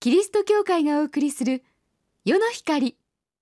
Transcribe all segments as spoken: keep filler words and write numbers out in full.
キリスト教会がお送りする世の光。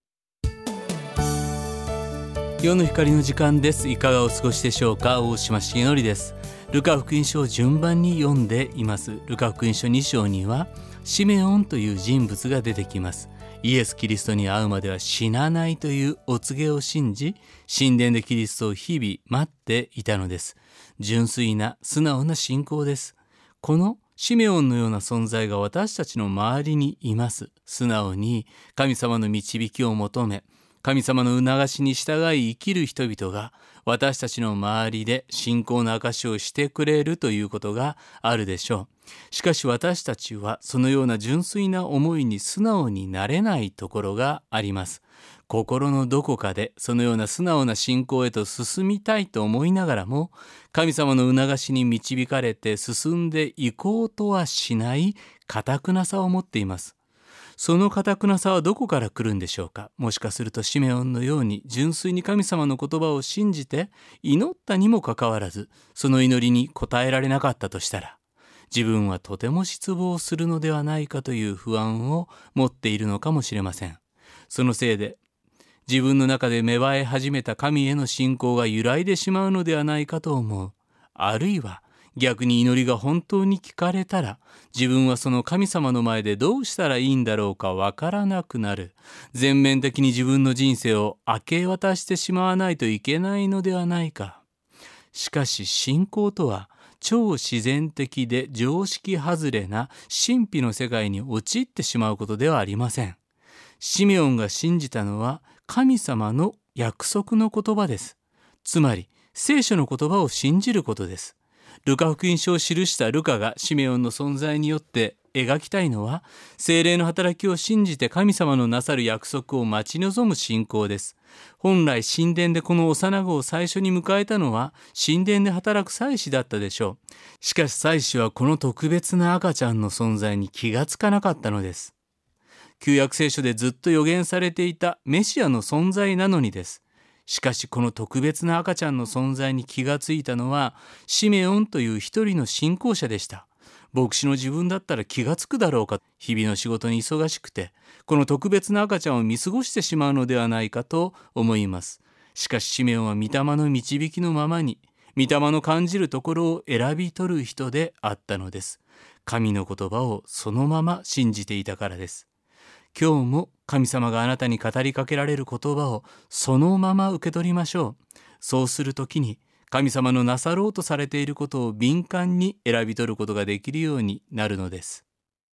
世の光の時間です。いかがお過ごしでしょうか。大島重則です。ルカ福音書を順番に読んでいます。ルカ福音書に章にはシメオンという人物が出てきます。イエス・キリストに会うまでは死なないというお告げを信じ、神殿でキリストを日々待っていたのです。純粋な素直な信仰です。このシメオンのような存在が私たちの周りにいます。素直に神様の導きを求め、神様の促しに従い生きる人々が私たちの周りで信仰の証しをしてくれるということがあるでしょう。しかし私たちはそのような純粋な思いに素直になれないところがあります。心のどこかでそのような素直な信仰へと進みたいと思いながらも、神様の促しに導かれて進んでいこうとはしない堅くなさを持っています。その堅くなさはどこから来るんでしょうか。もしかするとシメオンのように純粋に神様の言葉を信じて祈ったにもかかわらず、その祈りに応えられなかったとしたら、自分はとても失望するのではないかという不安を持っているのかもしれません。そのせいで自分の中で芽生え始めた神への信仰が揺らいでしまうのではないかと思う。あるいは逆に祈りが本当に聞かれたら、自分はその神様の前でどうしたらいいんだろうかわからなくなる。全面的に自分の人生を明け渡してしまわないといけないのではないか。しかし信仰とは超自然的で常識外れな神秘の世界に陥ってしまうことではありません。シメオンが信じたのは神様の約束の言葉です。つまり聖書の言葉を信じることです。ルカ福音書を記したルカがシメオンの存在によって描きたいのは、聖霊の働きを信じて神様のなさる約束を待ち望む信仰です。本来神殿でこの幼子を最初に迎えたのは神殿で働く祭司だったでしょう。しかし祭司はこの特別な赤ちゃんの存在に気がつかなかったのです。旧約聖書でずっと予言されていたメシアの存在なのにです。しかしこの特別な赤ちゃんの存在に気がついたのはシメオンという一人の信仰者でした。牧師の自分だったら気がつくだろうか。日々の仕事に忙しくてこの特別な赤ちゃんを見過ごしてしまうのではないかと思います。しかしシメオンは御霊の導きのままに御霊の感じるところを選び取る人であったのです。神の言葉をそのまま信じていたからです。今日も神様があなたに語りかけられる言葉をそのまま受け取りましょう。そうするときに神様のなさろうとされていることを敏感に選び取ることができるようになるのです。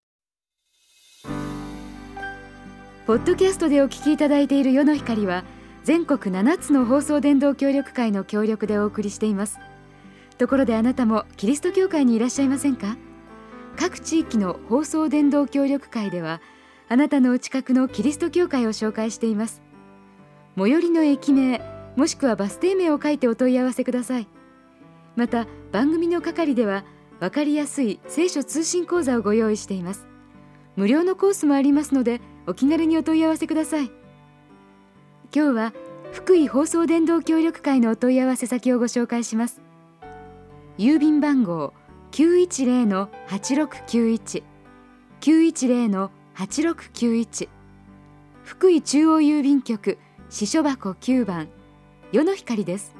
ポッドキャストでお聞きいただいている世の光は全国ななつの放送伝道協力会の協力でお送りしています。ところであなたもキリスト教会にいらっしゃいませんか。各地域の放送伝道協力会ではあなたのお近くのキリスト教会を紹介しています。最寄りの駅名もしくはバス停名を書いてお問い合わせください。また番組の係では分かりやすい聖書通信講座をご用意しています。無料のコースもありますのでお気軽にお問い合わせください。今日は福井放送伝道協力会のお問い合わせ先をご紹介します。郵便番号 きゅういちゼロ の はちろくきゅういち きゅういちゼロ のはちろくきゅういち、福井中央郵便局支所箱きゅうばん世の光です。